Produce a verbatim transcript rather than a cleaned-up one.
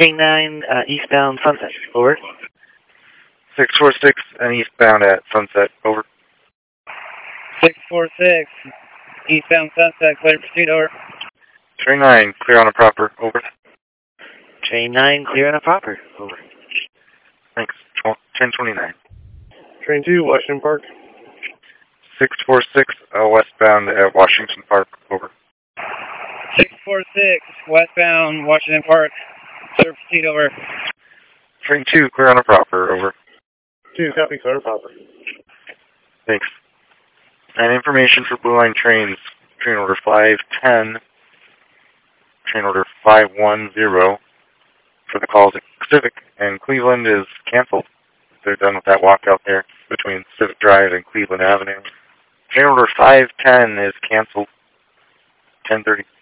Train nine, uh, eastbound Sunset. Over. six four six and eastbound at Sunset. Over. six four six, eastbound Sunset, clear pursuit. Over. Train nine, clear on a proper. Over. Train nine, clear on a proper. Over. Thanks. ten twenty-nine. Train two, Washington Park. six four six, uh, westbound at Washington Park. Over. six four six, westbound Washington Park, clear pursuit. Over. Train two, clear on a proper. Over. two, copy, clear on a proper. Thanks. And information for Blue Line trains, train order five ten, train order five one zero for the calls at Civic and Cleveland is canceled. They're done with that walk out there between Civic Drive and Cleveland Avenue. Train order five ten is canceled, ten thirty.